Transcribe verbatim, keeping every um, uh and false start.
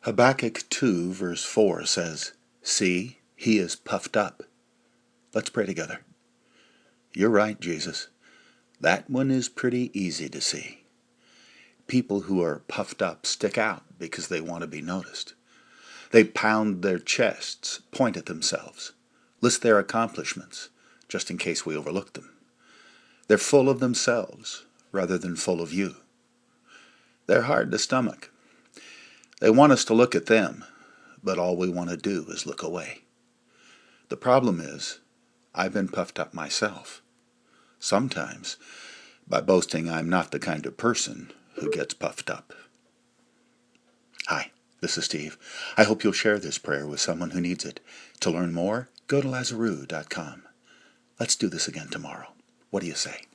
Habakkuk two verse four says, "See, he is puffed up." Let's pray together. You're right, Jesus. That one is pretty easy to see. People who are puffed up stick out because they want to be noticed. They pound their chests, point at themselves, list their accomplishments, just in case we overlook them. They're full of themselves rather than full of you. They're hard to stomach. They want us to look at them, but all we want to do is look away. The problem is, I've been puffed up myself. Sometimes by boasting I'm not the kind of person who gets puffed up. Hi, this is Steve. I hope you'll share this prayer with someone who needs it. To learn more, go to Lazaroo dot com. Let's do this again tomorrow. What do you say?